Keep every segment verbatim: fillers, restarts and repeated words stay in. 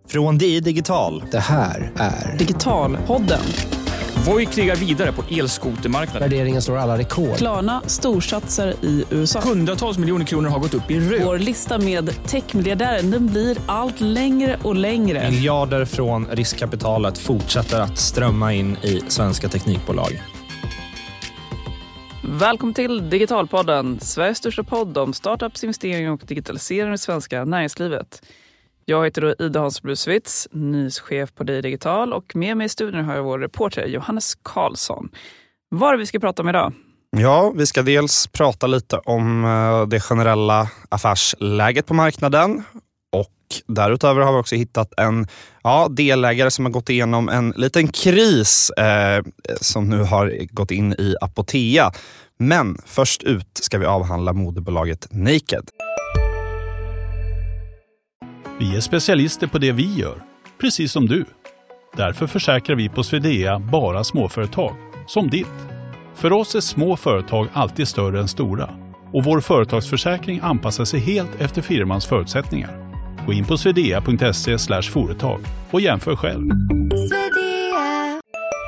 Från D I Digital. Det här är Digitalpodden. Voi krigar vidare på elskotermarknaden. Värderingen slår alla rekord. Klarna storsatsar i U S A. Hundratals miljoner kronor har gått upp i rök. Vår lista med techmiljardären, den blir allt längre och längre. Miljarder från riskkapitalet fortsätter att strömma in i svenska teknikbolag. Välkommen till Digitalpodden, Sveriges största podd om startups, investeringar och digitalisering i svenska näringslivet. Jag heter då Ida Hansbruswitz, nyhetschef på D I Digital, och med mig i studion har jag vår reporter Johannes Karlsson. Vad är det vi ska prata om idag? Ja, vi ska dels prata lite om det generella affärsläget på marknaden, och därutöver har vi också hittat en ja, delägare som har gått igenom en liten kris eh, som nu har gått in i Apotea. Men först ut ska vi avhandla moderbolaget Naked. Vi är specialister på det vi gör, precis som du. Därför försäkrar vi på Swedea bara småföretag, som ditt. För oss är små företag alltid större än stora. Och vår företagsförsäkring anpassar sig helt efter firmans förutsättningar. Gå in på swedea punkt se slash företag och jämför själv. Swedea.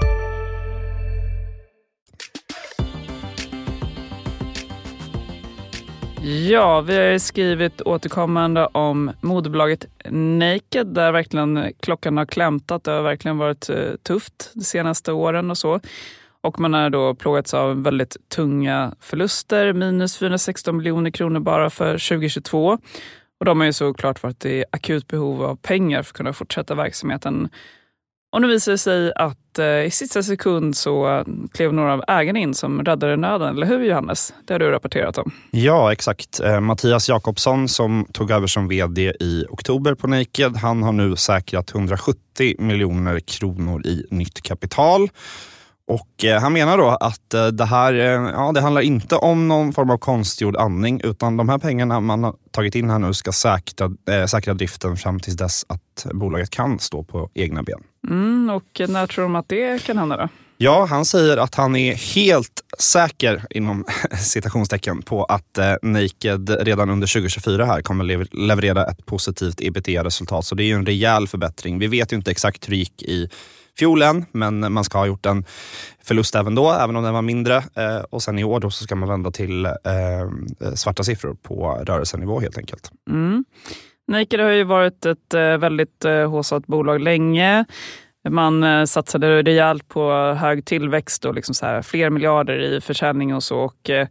Ja, vi har skrivit återkommande om moderbolaget Naked, där verkligen klockan har klämtat. Det har verkligen varit tufft de senaste åren och så. Och man har då plågats av väldigt tunga förluster, minus fyrahundrasexton miljoner kronor bara för tjugohundratjugotvå. Och de har ju såklart varit i akut behov av pengar för att kunna fortsätta verksamheten. Och nu visar det sig att eh, i sista sekund så klev några av ägarna in som räddade nöden. Eller hur, Johannes? Det har du rapporterat om. Ja, exakt. Eh, Mattias Jakobsson, som tog över som vd i oktober på Naked, han har nu säkrat hundrasjuttio miljoner kronor i nytt kapital. Och eh, han menar då att eh, det här eh, ja, det handlar inte om någon form av konstgjord andning, utan de här pengarna man har tagit in här nu ska säkra, eh, säkra driften fram tills dess att bolaget kan stå på egna ben. Mm, och när tror de att det kan hända då? Ja, han säger att han är helt säker inom citationstecken på att eh, Naked redan under tjugohundratjugofyra här kommer lever- leverera ett positivt E B T A-resultat. Så det är ju en rejäl förbättring. Vi vet ju inte exakt hur det gick i fjolen, men man ska ha gjort en förlust även då, även om den var mindre. Eh, och sen i år då så ska man vända till eh, svarta siffror på rörelsenivå helt enkelt. Mm. Naked har ju varit ett eh, väldigt eh, håsat bolag länge. Man eh, satsade rejält på hög tillväxt och liksom så här, fler miljarder i försäljning och så. Och, eh,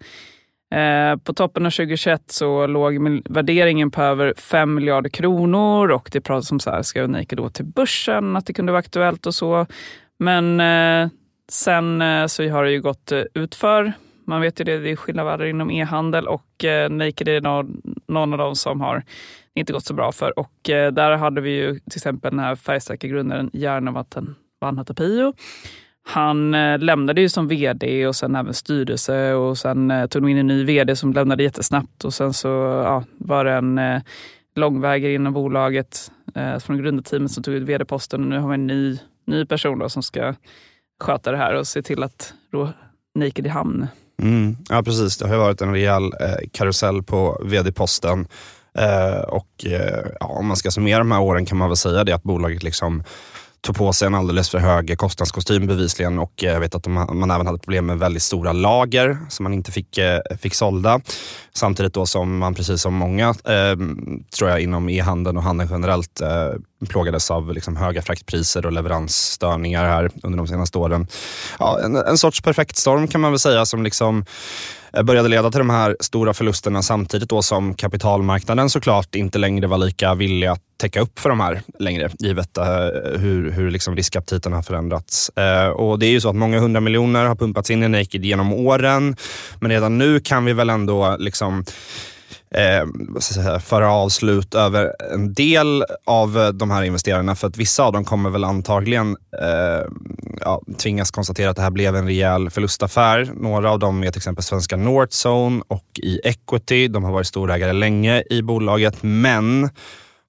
på toppen av tjugohundratjugoett så låg värderingen på över fem miljarder kronor, och det pratades om så här, ska Naked då till börsen, att det kunde vara aktuellt och så. Men eh, sen eh, så har det ju gått eh, utför. Man vet ju det, det är skillnader inom e-handel, och eh, Naked är någon, någon av dem som har inte gått så bra för. Och eh, där hade vi ju till exempel den här färgstarka grundaren Järnavatten Vanhatapio. Han eh, lämnade ju som vd och sen även styrelse, och sen eh, tog de in en ny vd som lämnade jättesnabbt, och sen så ja, var det en eh, långvägare inom bolaget eh, från grundarteamet som tog ut vd-posten, och nu har vi en ny, ny person då som ska sköta det här och se till att då Naked i hamn. Mm, ja, precis. Det har ju varit en rejäl eh, karusell på vd-posten. Eh, och eh, ja, om man ska summera de här åren kan man väl säga det att bolaget liksom tog på sig en alldeles för hög kostnadskostym bevisligen, och jag vet att de, man även hade problem med väldigt stora lager som man inte fick, fick sålda. Samtidigt då som man, precis som många eh, tror jag inom e-handeln och handeln generellt eh, plågades av liksom höga fraktpriser och leveransstörningar här under de senaste åren. Ja, en, en sorts perfekt storm kan man väl säga, som liksom började leda till de här stora förlusterna, samtidigt då som kapitalmarknaden såklart inte längre var lika villig att täcka upp för de här längre, givet uh, hur, hur liksom riskaptiten har förändrats. Uh, och det är ju så att många hundra miljoner har pumpats in i Naked genom åren, men redan nu kan vi väl ändå liksom Eh, säga, föra avslut över en del av de här investerarna, för att vissa av dem kommer väl antagligen eh, ja, tvingas konstatera att det här blev en rejäl förlustaffär. Några av dem är till exempel svenska Northzone och i Equity. De har varit storägare länge i bolaget, men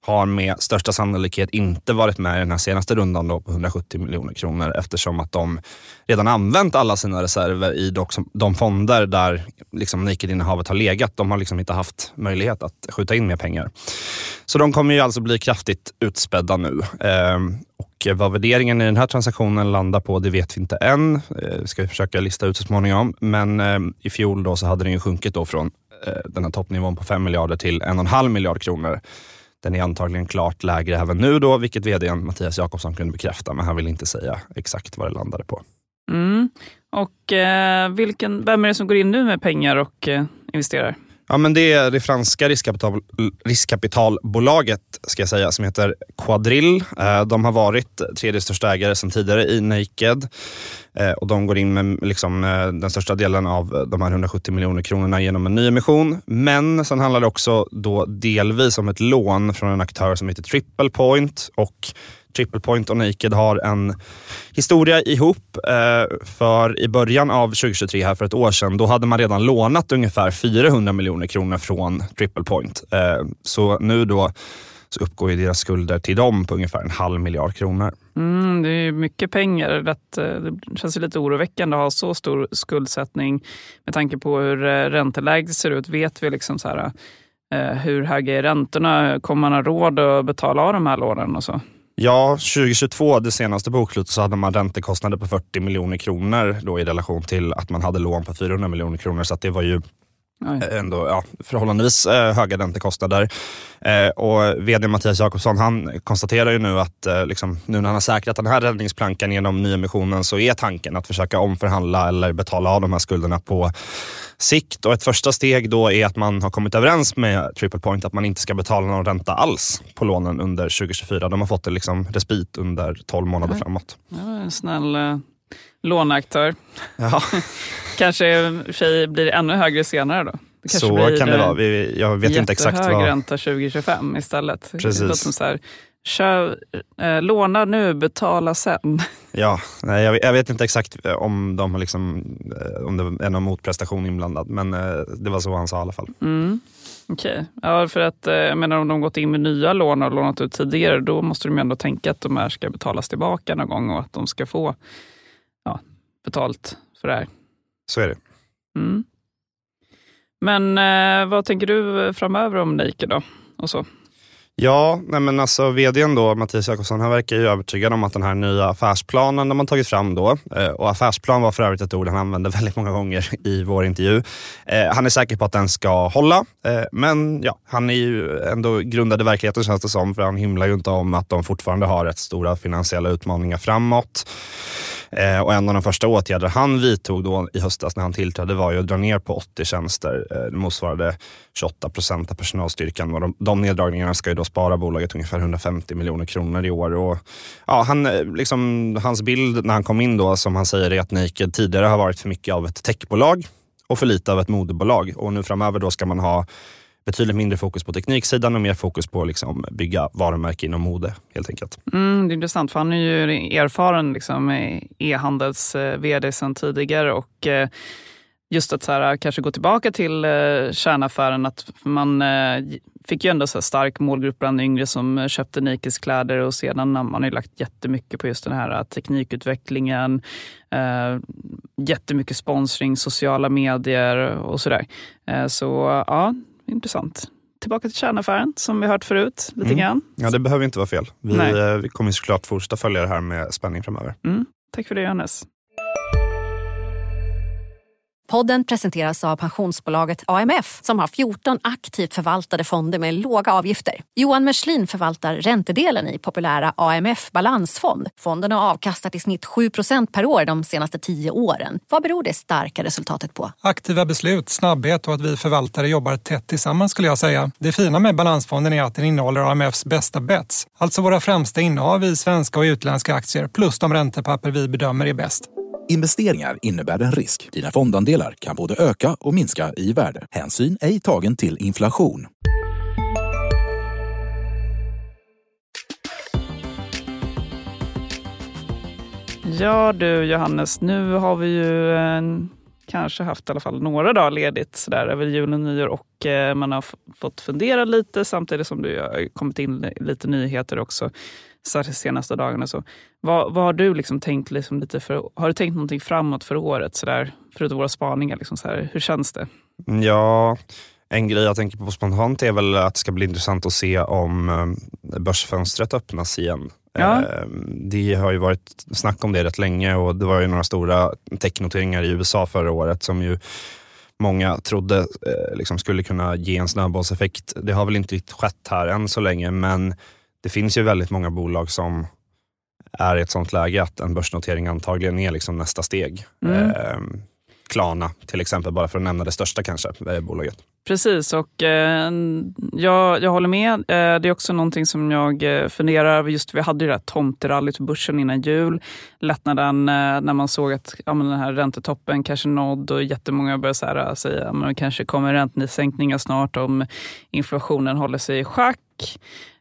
har med största sannolikhet inte varit med i den här senaste rundan då på hundrasjuttio miljoner kronor eftersom att de redan använt alla sina reserver i de fonder där liksom Naked-innehavet har legat. De har liksom inte haft möjlighet att skjuta in mer pengar. Så de kommer ju alltså bli kraftigt utspädda nu. Ehm, och vad värderingen i den här transaktionen landar på, det vet vi inte än. Ehm, ska vi försöka lista ut så småningom. Men ehm, i fjol då så hade den ju sjunkit då från eh, den här toppnivån på fem miljarder till en och en halv miljard kronor. Den är antagligen klart lägre även nu då, vilket vdn Mattias Jakobsson kunde bekräfta, men han vill inte säga exakt vad det landade på. Mm. Och eh, vilken, vem är det som går in nu med pengar och eh, investerar? Ja, men det är det franska riskkapital, riskkapitalbolaget ska jag säga, som heter Quadrille. De har varit tredje största ägare sedan tidigare i Naked. Och de går in med liksom den största delen av de här hundrasjuttio miljoner kronorna genom en ny emission. Men sen handlar det också då delvis om ett lån från en aktör som heter Triple Point. Och Triple Point och Naked har en historia ihop eh, för i början av tjugohundratjugotre här för ett år sedan, då hade man redan lånat ungefär fyrahundra miljoner kronor från Triple Point. Eh, så nu då så uppgår ju deras skulder till dem på ungefär en halv miljard kronor. Mm, det är mycket pengar. Det känns ju lite oroväckande att ha så stor skuldsättning med tanke på hur ränteläget ser ut. Vet vi liksom så här, eh, hur höga är räntorna? Kommer man ha råd att betala av de här lånen och så? Ja, tjugohundratjugotvå, det senaste bokslutet, så hade man räntekostnader på fyrtio miljoner kronor då i relation till att man hade lån på fyrahundra miljoner kronor. Så att det var ju Oj. ändå ja, förhållandevis eh, höga räntekostnader. Eh, och vd Mattias Jakobsson, han konstaterar ju nu att eh, liksom, nu när han har säkrat den här räddningsplankan genom nyemissionen, så är tanken att försöka omförhandla eller betala av de här skulderna på sikt. Och ett första steg då är att man har kommit överens med Triple Point att man inte ska betala någon ränta alls på lånen under tjugohundratjugofyra. De har fått en liksom respit under tolv månader mm. framåt. Ja, en snäll eh, låneaktör. Ja. Kanske för sig blir det ännu högre senare då. Det så blir, kan det vara. Vi, jag vet inte exakt vad. Jättehög ränta tjugo tjugofem istället. Precis. Det låter som så här, kör, eh, låna nu, betala sen. Ja, nej, jag, jag vet inte exakt om de har liksom, om det är någon motprestation inblandad, men eh, det var så han sa i alla fall. Mm. Okej, okay. Ja, för att eh, jag menar, om de gått in med nya lån och lånat ut tidigare, då måste de ju ändå tänka att de här ska betalas tillbaka någon gång och att de ska få ja, betalt för det här. Så är det. Mm. Men eh, vad tänker du framöver om Naked då? Och så? Ja, nej men alltså vdn då, Mattias Jakobsson, han verkar ju övertygad om att den här nya affärsplanen de har tagit fram då, och affärsplan var för övrigt ett ord han använde väldigt många gånger i vår intervju. Eh, han är säker på att den ska hålla, eh, men ja, han är ju ändå grundad i verkligheten, känns det som, för han himlar ju inte om att de fortfarande har rätt stora finansiella utmaningar framåt. Eh, och en av de första åtgärder han vidtog då i höstas när han tillträdde var ju att dra ner på åttio tjänster. Eh, det motsvarade tjugoåtta procent av personalstyrkan. Och de, de neddragningarna ska ju då spara bolaget ungefär hundrafemtio miljoner kronor i år. Och, ja, han, liksom, hans bild när han kom in då, som han säger, är att Naked tidigare har varit för mycket av ett techbolag och för lite av ett modebolag. Och nu framöver då ska man ha betydligt mindre fokus på tekniksidan och mer fokus på liksom bygga varumärken inom mode helt enkelt. Mm, det är intressant, för han är ju erfaren liksom, e-handels-vd sedan tidigare, och eh, just att så här, kanske gå tillbaka till eh, kärnaffären, att man eh, fick ju ändå så här stark målgrupp bland yngre som köpte Nakeds kläder, och sedan har man ju lagt jättemycket på just den här teknikutvecklingen, eh, jättemycket sponsring, sociala medier och sådär. Eh, så ja, intressant. Tillbaka till kärnaffären som vi hört förut lite mm. grann. Ja, det behöver inte vara fel. Vi, eh, vi kommer såklart fortsätta följa det här med spänning framöver. Mm. Tack för det, Johannes. Podden presenteras av pensionsbolaget A M F som har fjorton aktivt förvaltade fonder med låga avgifter. Johan Merslin förvaltar räntedelen i populära A M F Balansfond. Fonden har avkastat i snitt sju procent per år de senaste tio åren. Vad beror det starka resultatet på? Aktiva beslut, snabbhet och att vi förvaltare jobbar tätt tillsammans skulle jag säga. Det fina med Balansfonden är att den innehåller A M Fs bästa bets. Alltså våra främsta innehav i svenska och utländska aktier plus de räntepapper vi bedömer är bäst. Investeringar innebär en risk. Dina fondandelar kan både öka och minska i värde. Hänsyn ej tagen till inflation. Ja du Johannes, nu har vi ju en kanske haft i alla fall några dagar ledigt så där, över jul och nyår och eh, man har f- fått fundera lite samtidigt som det har kommit in lite nyheter också så de senaste dagarna. Så, vad, vad har du liksom tänkt liksom lite för, har du tänkt någonting framåt för året så där, förutom våra spaningar? Liksom så här, hur känns det? Ja, en grej jag tänker på spontant är väl att det ska bli intressant att se om börsfönstret öppnas igen. Ja. Det har ju varit snack om det rätt länge och det var ju några stora technoteringar i U S A förra året som ju många trodde eh, liksom skulle kunna ge en snöbollseffekt. Det har väl inte skett här än så länge, men det finns ju väldigt många bolag som är i ett sånt läge att en börsnotering antagligen är liksom nästa steg. Mm. Eh, Klarna till exempel, bara för att nämna det största kanske, eh, bolaget. Precis, och eh, jag, jag håller med. Eh, det är också någonting som jag eh, funderar över. Just vi hade ju det här tomterallyt på börsen innan jul. Lättnaden eh, när man såg att ja, men den här räntetoppen kanske nådd och jättemånga började så här, säga att det kanske kommer räntesänkningar snart om inflationen håller sig i schack.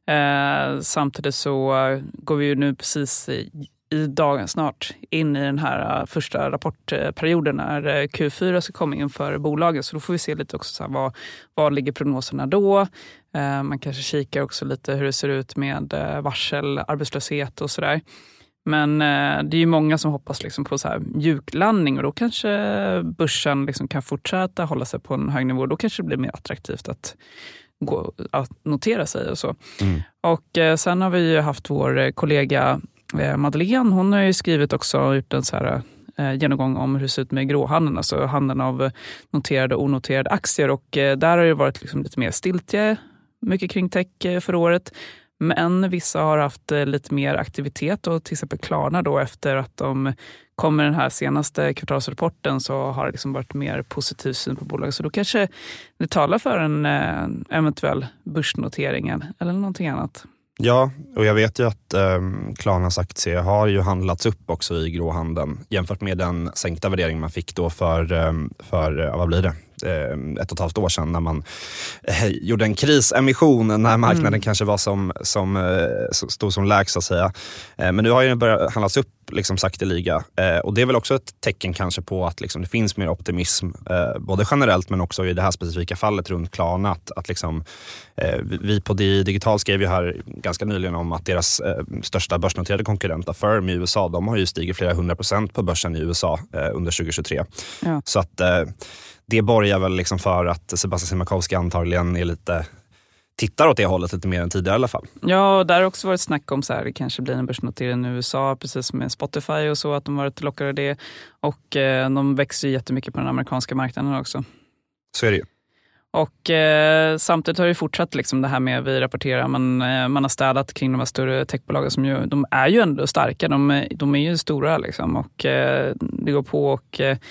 Eh, samtidigt så går vi ju nu precis i i dagen snart in i den här första rapportperioden när Q fyra ska komma in för bolagen. Så då får vi se lite också så här, vad, vad ligger prognoserna då. Eh, man kanske kikar också lite hur det ser ut med eh, varsel, arbetslöshet och sådär. Men eh, det är ju många som hoppas liksom på så här mjuklandning och då kanske börsen liksom kan fortsätta hålla sig på en hög nivå. Då kanske det blir mer attraktivt att gå, att notera sig och så. Mm. Och eh, sen har vi ju haft vår kollega Madeleine, hon har ju skrivit också ut en så här eh, genomgång om hur det ser ut med gråhandeln, alltså handeln av noterade och onoterade aktier och eh, där har det varit liksom lite mer stiltje, mycket kring tech eh, för året, men vissa har haft eh, lite mer aktivitet och till exempel Klarna då efter att de kom med den här senaste kvartalsrapporten så har det liksom varit mer positiv syn på bolaget, så då kanske det talar för en eh, eventuell börsnotering eller någonting annat. Ja, och jag vet ju att eh, Klarnas aktie har ju handlats upp också i gråhandeln jämfört med den sänkta värdering man fick då för, eh, för vad blir det? ett och ett halvt år sedan när man eh, gjorde en krisemission när marknaden mm. kanske var som, som eh, stod som lägst så att säga. Eh, men nu har ju börjat handlas upp liksom sakteliga eh, och det är väl också ett tecken kanske på att liksom, det finns mer optimism eh, både generellt men också i det här specifika fallet runt Klarna att, att liksom, eh, vi på Digital skrev ju här ganska nyligen om att deras eh, största börsnoterade konkurrent Affirm i U S A, de har ju stigit flera hundra procent på börsen i U S A eh, under tjugohundratjugotre. Ja. Så att eh, det borgar väl liksom för att Sebastian Siemiatkowski antagligen är lite, tittar åt det hållet lite mer än tidigare i alla fall. Ja, och där har också varit snack om så här, det kanske blir en börsnotering i U S A, precis som med Spotify och så, att de varit lockade det. Och eh, de växer ju jättemycket på den amerikanska marknaden också. Så är det ju. Och eh, samtidigt har det fortsatt liksom det här med, vi rapporterar, man, eh, man har städat kring de här större techbolagen som ju, de är ju ändå starka, de, de är ju stora liksom och eh, det går på och eh,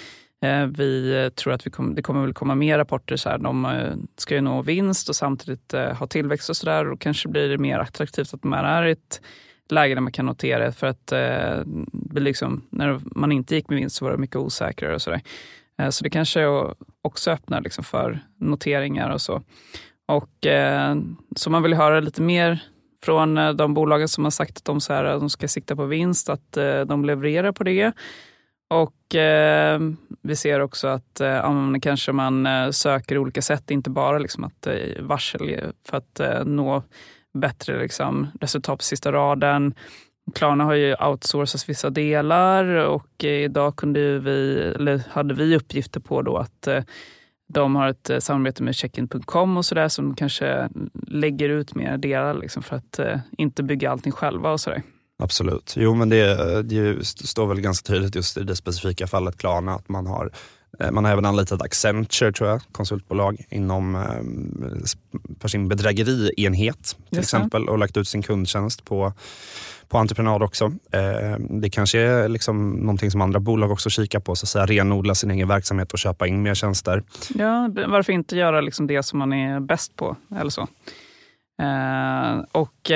vi tror att vi kom, det kommer väl komma mer rapporter så här, de ska ju nå vinst och samtidigt eh, ha tillväxt och sådär och kanske blir det mer attraktivt att man är i ett läge där man kan notera det för att eh, liksom, när man inte gick med vinst så var det mycket osäkrare och sådär. Eh, så det kanske också öppnar liksom för noteringar och så. Och eh, så man vill höra lite mer från eh, de bolagen som har sagt att de, så här, de ska sikta på vinst, att eh, de levererar på det. Och eh, vi ser också att eh, kanske man eh, söker olika sätt, inte bara liksom att eh, varsel för att eh, nå bättre liksom, resultat på sista raden. Klarna har ju outsourcat vissa delar och eh, idag kunde vi, eller hade vi uppgifter på då att eh, de har ett eh, samarbete med checkin punkt com och sådär som kanske lägger ut mer delar liksom, för att eh, inte bygga allting själva och sådär. Absolut. Jo, men det, det står väl ganska tydligt just i det specifika fallet Klarna att man har, man har även anlitat Accenture, tror jag, konsultbolag inom för sin bedrägerienhet till Just exempel och lagt ut sin kundtjänst på, på entreprenad också. Det kanske är liksom någonting som andra bolag också kikar på, så att säga, renodla sin egen verksamhet och köpa in mer tjänster. Ja, varför inte göra liksom det som man är bäst på eller så. Och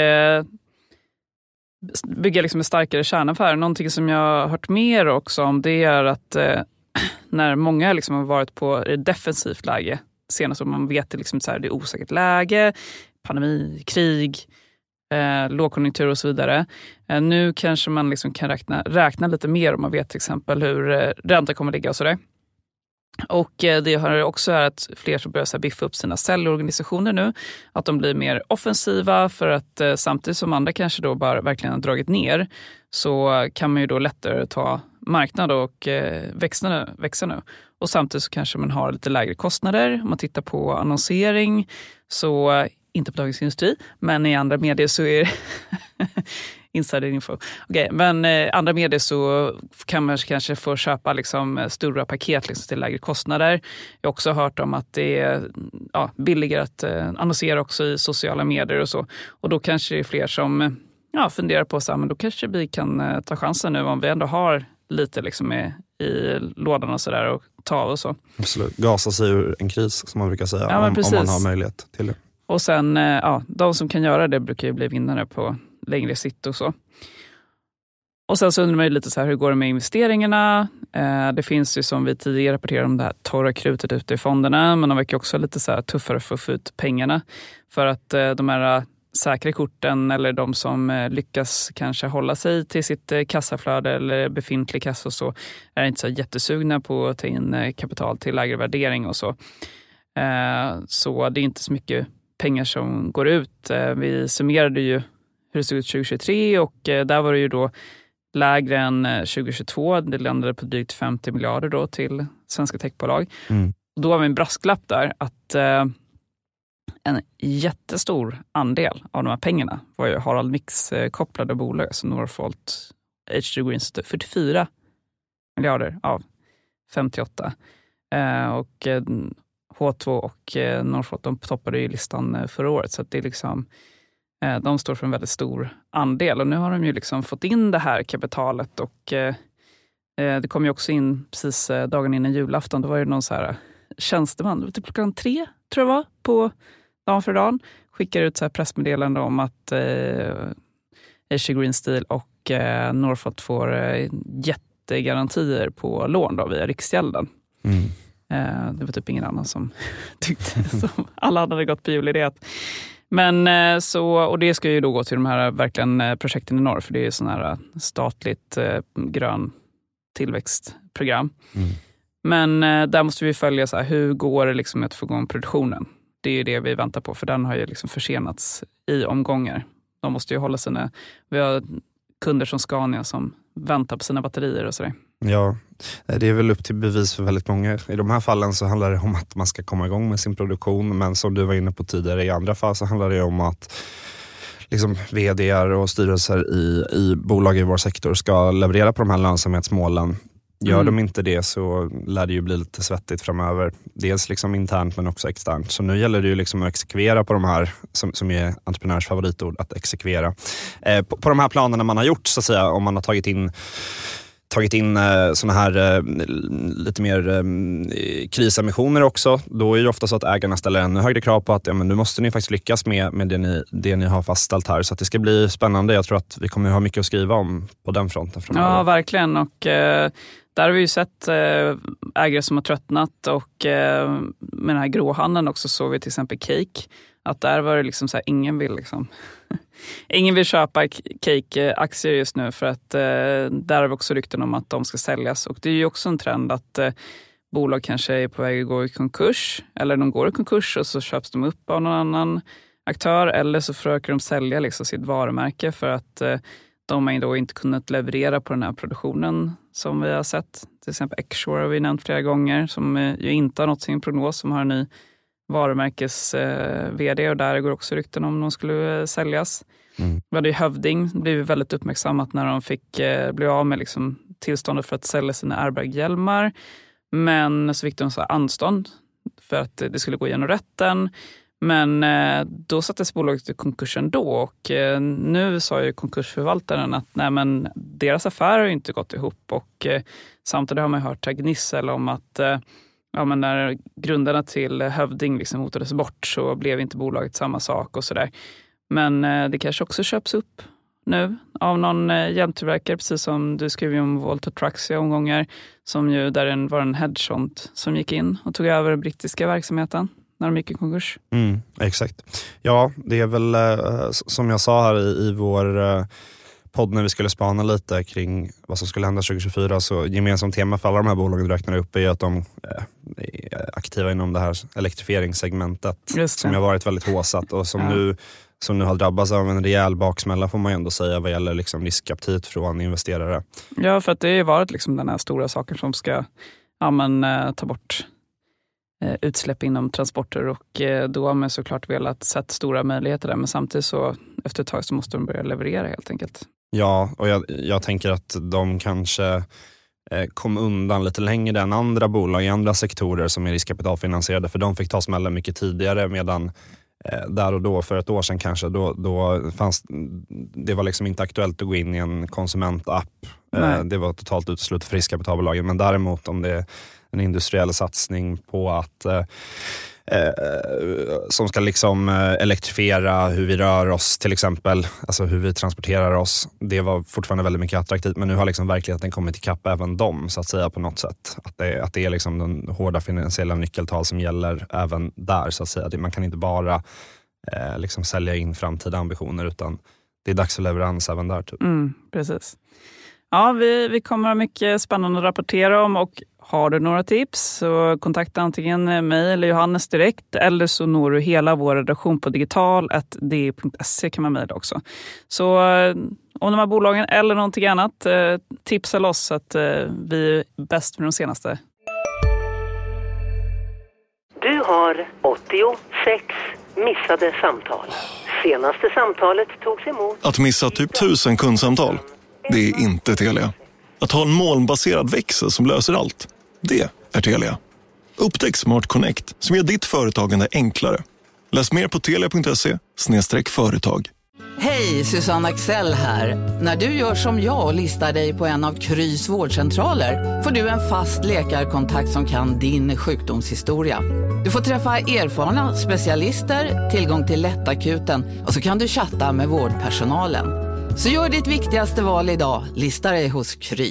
bygga liksom en starkare kärnaffär. Någonting som jag har hört mer också om, det är att eh, när många liksom har varit på ett defensivt läge senast, och man vet liksom så här, det är osäkert läge, pandemi, krig, eh, lågkonjunktur och så vidare. Eh, nu kanske man liksom kan räkna, räkna lite mer om man vet till exempel hur eh, räntan kommer ligga och sådär. Och det har också är att fler som börjar så här biffa upp sina säljorganisationer nu. Att de blir mer offensiva för att eh, samtidigt som andra kanske då bara verkligen har dragit ner så kan man ju då lättare ta marknad och eh, växa, nu, växa nu. Och samtidigt så kanske man har lite lägre kostnader. Om man tittar på annonsering så, inte på Dagens Industri, men i andra medier så är insiderinfo. Okay, men eh, andra medier så kan man kanske få köpa liksom, stora paket liksom, till lägre kostnader. Jag har också hört om att det är ja, billigare att eh, annonsera också i sociala medier och så. Och då kanske det är fler som ja, funderar på så här, men då kanske vi kan eh, ta chansen nu om vi ändå har lite liksom, i, i lådan och sådär och ta av och så. Absolut. Gasa sig ur en kris som man brukar säga, ja, om, om man har möjlighet till det. Och sen, eh, ja, de som kan göra det brukar ju bli vinnare på längre sitt och så. Och sen så undrar man ju lite så här, hur går det med investeringarna? Eh, det finns ju som vi tidigare rapporterade om det här torra krutet ute i fonderna, men de verkar också lite så här tuffare för att få ut pengarna. För att eh, de här säkra korten eller de som eh, lyckas kanske hålla sig till sitt eh, kassaflöde eller befintlig kassa och så är inte så jättesugna på att ta in eh, kapital till lägre värdering och så. Eh, så det är inte så mycket pengar som går ut. Eh, vi summerade ju hur det såg ut tjugohundratjugotre och eh, där var det ju då lägre än tjugohundratjugotvå. Det landade på drygt femtio miljarder då till svenska techbolag. Mm. Och då har vi en brasklapp där att eh, en jättestor andel av de här pengarna var ju Harald Mix eh, kopplade bolag, alltså Northvolt, H two Green, fyrtiofyra miljarder av femtioåtta. Eh, och eh, H två och eh, Northvolt, de toppade ju listan eh, förra året, så att det är liksom de står för en väldigt stor andel och nu har de ju liksom fått in det här kapitalet och eh, det kom ju också in precis eh, dagen innan julafton. Då var det någon så här tjänsteman, det var typ klockan tre tror jag var, på dagen för dagen, skickar ut så här pressmeddelande om att eh, H two Green Steel och eh, Northvolt får eh, jättegarantier på lån då via Riksgälden. Mm. Eh, det var typ ingen annan som tyckte som alla hade gått på jul i det. Men så, och det ska ju då gå till de här verkligen projekten i norr, för det är sån här statligt eh, grön tillväxtprogram. Mm. Men eh, där måste vi följa så här, hur går det liksom att få igång produktionen? Det är ju det vi väntar på, för den har ju liksom försenats i omgångar. De måste ju hålla sina, vi har kunder som Scania som väntar på sina batterier och sådär. Ja, det är väl upp till bevis för väldigt många. I de här fallen så handlar det om att man ska komma igång med sin produktion, men som du var inne på tidigare, i andra fall så handlar det om att liksom vd:ar och styrelser i, i bolag i vår sektor ska leverera på de här lönsamhetsmålen. Gör mm. de inte det så lär det ju bli lite svettigt framöver. Dels liksom internt men också externt. Så nu gäller det ju liksom att exekvera på de här, som, som är entreprenörs favoritord, att exekvera. Eh, på, på de här planerna man har gjort, så att säga, om man har tagit in tagit in eh, såna här eh, lite mer eh, krisemissioner också, då är det ofta så att ägarna ställer ännu högre krav på att ja, men nu måste ni faktiskt lyckas med, med det, ni, det ni har fastställt här. Så att det ska bli spännande. Jag tror att vi kommer ha mycket att skriva om på den fronten framöver. Ja, verkligen. Och eh, där har vi ju sett eh, ägare som har tröttnat, och eh, med den här gråhandeln också såg vi till exempel Cake. Att där var det liksom så här, ingen vill liksom ingen vill köpa Cake-aktier just nu, för att eh, där har vi också rykten om att de ska säljas. Och det är ju också en trend att eh, bolag kanske är på väg att gå i konkurs, eller de går i konkurs och så köps de upp av någon annan aktör, eller så försöker de sälja liksom sitt varumärke för att eh, de har då inte kunnat leverera på den här produktionen som vi har sett. Till exempel Exshore har vi nämnt flera gånger, som eh, ju inte har nått sin prognos, som har en ny varumärkes eh, vd, och där går också rykten om de skulle eh, säljas. Mm. Vi hade ju Hövding, det blev väldigt uppmärksammat när de fick eh, bli av med liksom, tillståndet för att sälja sina airbag-hjälmar. Men så fick de så här anstånd för att eh, det skulle gå igenom rätten. Men eh, då sattes bolaget i konkursen då, och eh, nu sa ju konkursförvaltaren att nej, men deras affär har ju inte gått ihop, och eh, samtidigt har man hört gnissel om att eh, ja, men när grundarna till Hövding liksom hotades bort så blev inte bolaget samma sak och sådär. Men eh, det kanske också köps upp nu av någon eh, hjälmtillverkare, precis som du skrev om Volta Trucks i omgångar, som ju där en, var en hedgefond som gick in och tog över den brittiska verksamheten när de gick i konkurs. Mm, exakt. Ja, det är väl eh, som jag sa här i, i vår eh, podd när vi skulle spana lite kring vad som skulle hända tjugo tjugofyra, så gemensamt tema för alla de här bolagen du räknar upp är att de eh, är aktiva inom det här elektrifieringssegmentet som har varit väldigt håsat och som, ja. nu, som nu har drabbats av en rejäl baksmälla, får man ju ändå säga, vad gäller liksom riskaptit från investerare. Ja, för att det har varit liksom den här stora saken som ska ja, men, eh, ta bort eh, utsläpp inom transporter, och eh, då har man såklart velat sätta stora möjligheter där, men samtidigt så efter ett tag så måste de börja leverera helt enkelt. Ja, och jag, jag tänker att de kanske eh, kom undan lite längre än andra bolag i andra sektorer som är riskkapitalfinansierade, för de fick ta smällen mycket tidigare, medan eh, där och då, för ett år sedan kanske, då, då fanns det var liksom inte aktuellt att gå in i en konsumentapp. Eh, det var totalt uteslutet för riskkapitalbolagen, men däremot om det är en industriell satsning på att eh, Eh, som ska liksom eh, elektrifiera hur vi rör oss till exempel, alltså hur vi transporterar oss, det var fortfarande väldigt mycket attraktivt, men nu har liksom verkligheten kommit ikapp även dem, så att säga, på något sätt, att det, att det är liksom den hårda finansiella nyckeltal som gäller även där, så att säga. Det, man kan inte bara eh, liksom sälja in framtida ambitioner, utan det är dags för leverans även där typ. Mm, precis. Ja, vi, vi kommer ha mycket spännande att rapportera om, och har du några tips så kontakta antingen mig eller Johannes direkt, eller så når du hela vår redaktion på digital at d punkt se kan man mejla också. Så om de här bolagen eller någonting annat, tipsa loss att vi är bäst med de senaste. Du har åttiosex missade samtal. Senaste samtalet togs emot. Att missa typ tusen kundsamtal, det är inte Telia. Att ha en molnbaserad växel som löser allt, det är Telia. Upptäck Smart Connect som gör ditt företagande enklare. Läs mer på telia punkt se slash företag. Hej, Susanne Axel här. När du gör som jag och listar dig på en av Krys vårdcentraler får du en fast läkarkontakt som kan din sjukdomshistoria. Du får träffa erfarna specialister, tillgång till lättakuten och så kan du chatta med vårdpersonalen. Så gör ditt viktigaste val idag, lista dig hos Kry.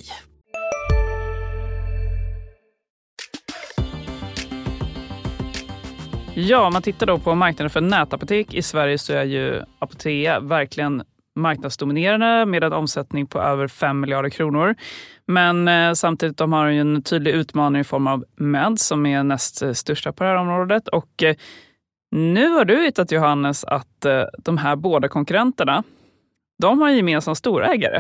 Ja, om man tittar då på marknaden för nätapotek i Sverige så är ju Apotea verkligen marknadsdominerande med en omsättning på över fem miljarder kronor. Men eh, samtidigt de har ju en tydlig utmaning i form av Med som är näst största på det här området. Och eh, nu har du hittat, Johannes, att eh, de här båda konkurrenterna, de har gemensamt storägare.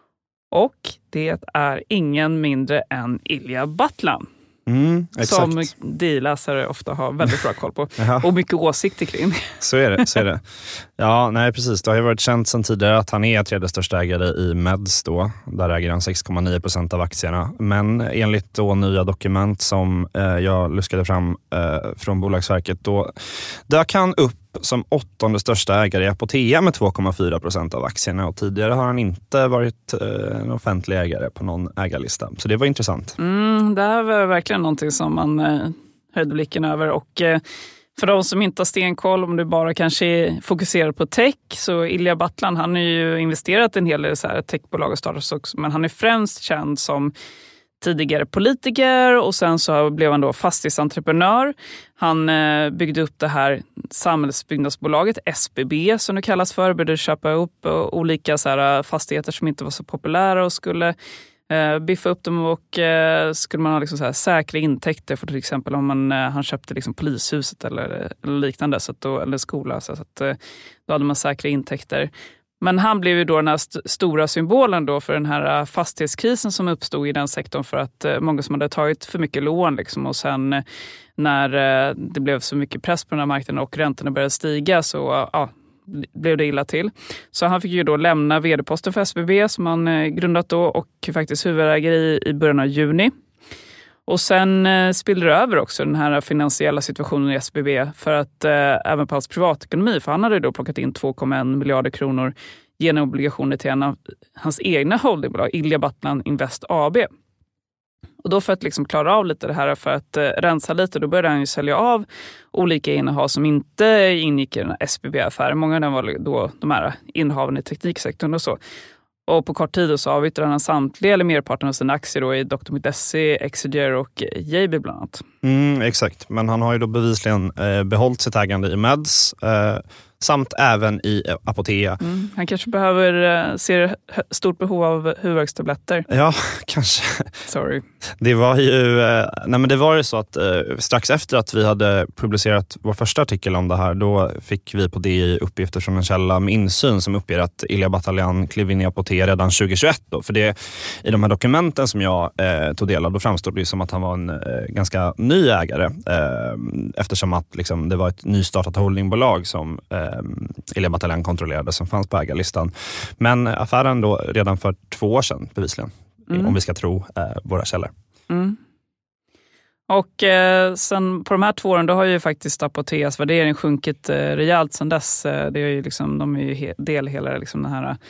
Och det är ingen mindre än Ilija Batljan. Mm, som D-läsare ofta har väldigt bra koll på. Och mycket åsikter kring. Så är det, så är det. Ja, nej precis. Det har ju varit känt sedan tidigare att han är tredje största ägare i Meds då. Där äger han sex komma nio procent av aktierna. Men enligt då nya dokument som eh, jag luskade fram eh, från Bolagsverket, då dök han upp som åttonde största ägare i Apotea med två komma fyra procent av aktierna, och tidigare har han inte varit eh, en offentlig ägare på någon ägarlista. Så det var intressant. Mm, det här var verkligen någonting som man eh, höjde blicken över, och eh, för de som inte har stenkoll, om du bara kanske fokuserar på tech, så Ilija Batljan, han har ju investerat en hel del så här techbolag och startups också, men han är främst känd som tidigare politiker, och sen så blev han då fastighetsentreprenör. Han eh, byggde upp det här samhällsbyggnadsbolaget S B B som det kallas för, började köpa upp och olika så här fastigheter som inte var så populära och skulle eh, biffa upp dem, och eh, skulle man ha liksom så här säkra intäkter för till exempel om man, eh, han köpte liksom polishuset eller, eller liknande, så att då, eller skola, så att eh, då hade man säkra intäkter. Men han blev ju då den här st- stora symbolen då för den här fastighetskrisen som uppstod i den sektorn, för att uh, många som hade tagit för mycket lån liksom, och sen uh, när uh, det blev så mycket press på den här marknaden och räntorna började stiga, så uh, uh, blev det illa till. Så han fick ju då lämna vd-posten för S B B som han uh, grundat då, och faktiskt huvudägare i, i början av juni. Och sen eh, spillde det över också den här finansiella situationen i S B B för att eh, även på hans privatekonomi, för han hade då plockat in två komma en miljarder kronor genom obligationer till en av hans egna holdingbolag, Ilija Batljan Invest A B. Och då för att liksom klara av lite det här, för att eh, rensa lite, då började han ju sälja av olika innehav som inte ingick i den här S B B-affären. Många av dem var då de här innehaven i tekniksektorn och så. Och på kort tid så avyttrade han samtliga eller merparten av sina aktier då i doktor punkt se, Exeger och J B bland annat. Mm, exakt, men han har ju då bevisligen eh, behållit sitt ägande i Meds. Eh, samt även i Apotea. Mm. Han kanske behöver, ser stort behov av huvudvärkstabletter. Ja, kanske. Sorry. Det var ju, nej men det var ju så att strax efter att vi hade publicerat vår första artikel om det här, då fick vi på det uppgifter från en källa med insyn som uppger att Ilija Batljan klev in i Apotea redan tjugohundratjugoett då. För det, i de här dokumenten som jag eh, tog del av, då framstod det som att han var en eh, ganska ny ägare. Eh, eftersom att liksom, det var ett nystartat holdingbolag som eh, Ilija Batljan kontrollerade som fanns på ägarlistan. Men affären då redan för två år sedan bevisligen. Mm. Om vi ska tro eh, våra källor. Mm. Och eh, sen på de här två åren då har ju faktiskt Apoteas värdering sjunkit eh, rejält sedan dess. Eh, det är ju liksom, de är ju he- del hela liksom den här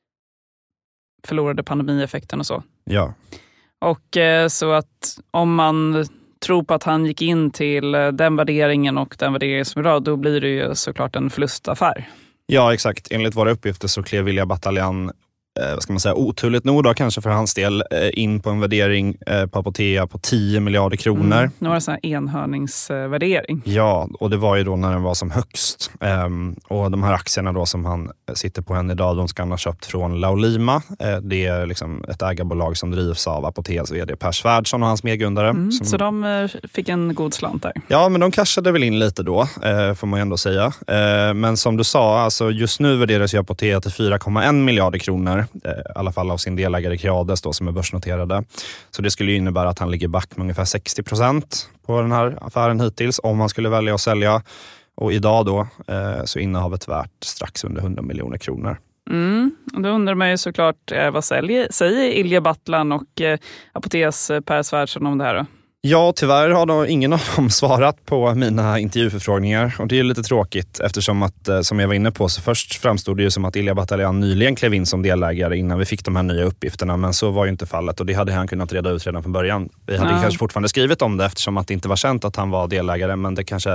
förlorade pandemieffekten och så. Ja. Och eh, så att om man tror på att han gick in till eh, den värderingen och den värderingen som är idag, då blir det ju såklart en förlustaffär. Ja, exakt. Enligt våra uppgifter så klev Ilija Batljan, eh, vad ska man säga, oturligt nog då kanske för hans del, eh, in på en värdering eh, på Apotea på tio miljarder kronor. Mm, det var en sån här enhörningsvärdering. Ja, och det var ju då när den var som högst. Um, och de här aktierna då som han sitter på än idag, de ska han ha köpt från Laulima. Eh, det är liksom ett ägarbolag som drivs av Apoteas vd Per Svärdson och hans medgrundare. Mm, som... Så de eh, fick en god slant där. Ja, men de cashade väl in lite då, eh, får man ju ändå säga. Eh, men som du sa, alltså just nu värderas ju Apotea till fyra komma en miljarder kronor. I alla fall av sin delägare Creades då, som är börsnoterade. Så det skulle ju innebära att han ligger back med ungefär sextio procent på den här affären hittills om man skulle välja att sälja. Och idag då eh, så är innehavet värt strax under hundra miljoner kronor. Mm. Och då undrar man ju såklart eh, vad säljer, säger Ilija Batljan och eh, Apoteas eh, Per Svärdson om det här då? Ja, tyvärr har då ingen av dem svarat på mina intervjuförfrågningar och det är lite tråkigt eftersom att, som jag var inne på, så först framstod det ju som att Ilija Batljan nyligen klev in som delägare innan vi fick de här nya uppgifterna, men så var ju inte fallet och det hade han kunnat reda ut redan från början. Vi hade ja. kanske fortfarande skrivit om det eftersom att det inte var känt att han var delägare, men det kanske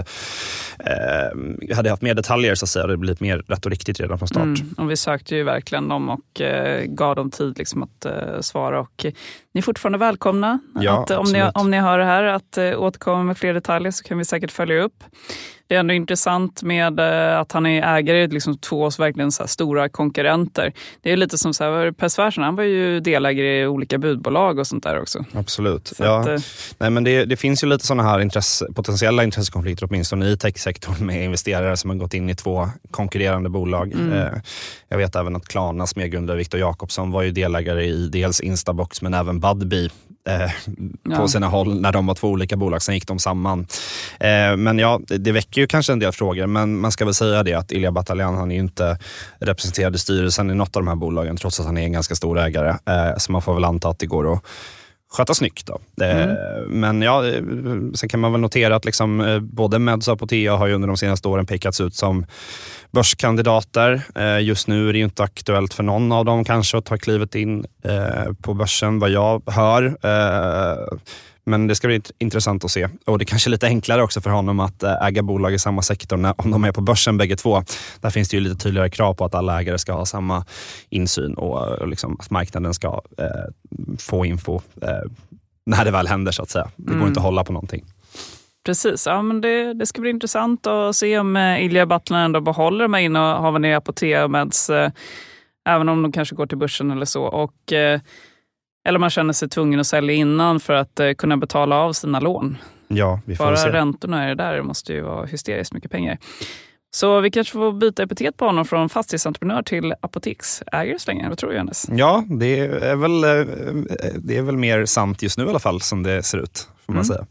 eh, hade haft mer detaljer så att säga, det blivit mer rätt och riktigt redan från start. Mm, och vi sökte ju verkligen dem och eh, gav dem tid liksom att eh, svara och eh, ni är fortfarande välkomna. Ja, att, om, ni, om ni har det här att äh, återkomma med fler detaljer så kan vi säkert följa upp. Det är ändå intressant med äh, att han är ägare i liksom, två verkligen så här, stora konkurrenter. Det är lite som så här, Per Svärdson, han var ju delägare i olika budbolag och sånt där också. Absolut. Så ja. att, äh, Nej, men det, det finns ju lite sådana här intresse, potentiella intressekonflikter åtminstone i techsektorn med investerare som har gått in i två konkurrerande bolag. Mm. Eh, jag vet även att Klarnas medgrundare Viktor Jakobsson var ju delägare i dels Instabox men även Budbee. Eh, på ja. sina håll när de var två olika bolag, sen gick de samman. Eh, men ja, det, det väcker ju kanske en del frågor, men man ska väl säga det att Ilija Batljan, han är ju inte representerad i styrelsen i något av de här bolagen trots att han är en ganska stor ägare. Eh, så man får väl anta att det går att sköta snyggt då. Eh, mm. Men ja, sen kan man väl notera att liksom, både Meds och Apotea har ju under de senaste åren pekats ut som börskandidater. Eh, just nu är det ju inte aktuellt för någon av dem kanske att ta klivet in eh, på börsen, vad jag hör. Eh, men det ska bli intressant att se. Och det är kanske lite enklare också för honom att äga bolag i samma sektor när, om de är på börsen bägge två. Där finns det ju lite tydligare krav på att alla ägare ska ha samma insyn och, och liksom, att marknaden ska eh, få info eh, när det väl händer så att säga. Det går mm. inte att hålla på någonting. Precis, ja, men det, det ska bli intressant att se om eh, Ilija Batljan ändå behåller de här innehaven i Apotea och Meds, eh, även om de kanske går till börsen eller så. Och, eh, eller man känner sig tvungen att sälja innan för att eh, kunna betala av sina lån. Ja, vi får Bara se. Räntorna är det där, det måste ju vara hysteriskt mycket pengar. Så vi kanske får byta epitet på honom från fastighetsentreprenör till apoteksägare så länge. Vad tror du, Johannes? Ja, det är väl, det är väl mer sant just nu i alla fall som det ser ut, får man mm. säga.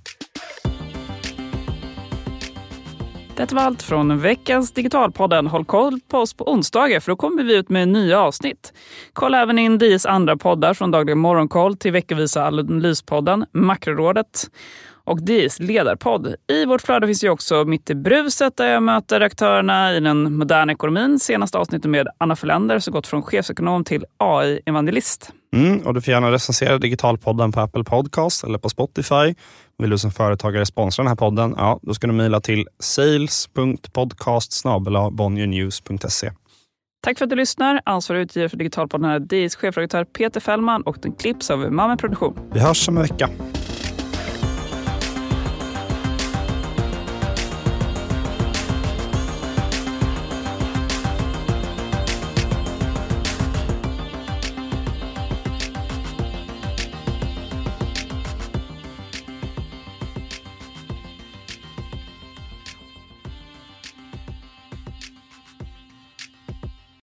Det var allt från veckans Digitalpodden. Håll koll på oss på onsdagar för då kommer vi ut med nya avsnitt. Kolla även in D I:s andra poddar från dagliga morgonkoll till veckovisa analyspodden Makrorådet och D I:s ledarpodd. I vårt flöde finns ju också Mitt i bruset där jag möter aktörerna i den moderna ekonomin. Senaste avsnittet med Anna Förländer så gått från chefsekonom till A I-evangelist. Mm, och du får gärna recensera Digitalpodden på Apple Podcast eller på Spotify. Vill du som företagare sponsra den här podden, ja, då ska du mejla till sales punkt podcast snabel-a bonnier-news punkt se. Tack för att du lyssnar. Ansvarig utgivare för Digitalpodden är D I:s chefredaktör Peter Fällman och den klipps av Mamma Produktion. Vi hörs om en vecka.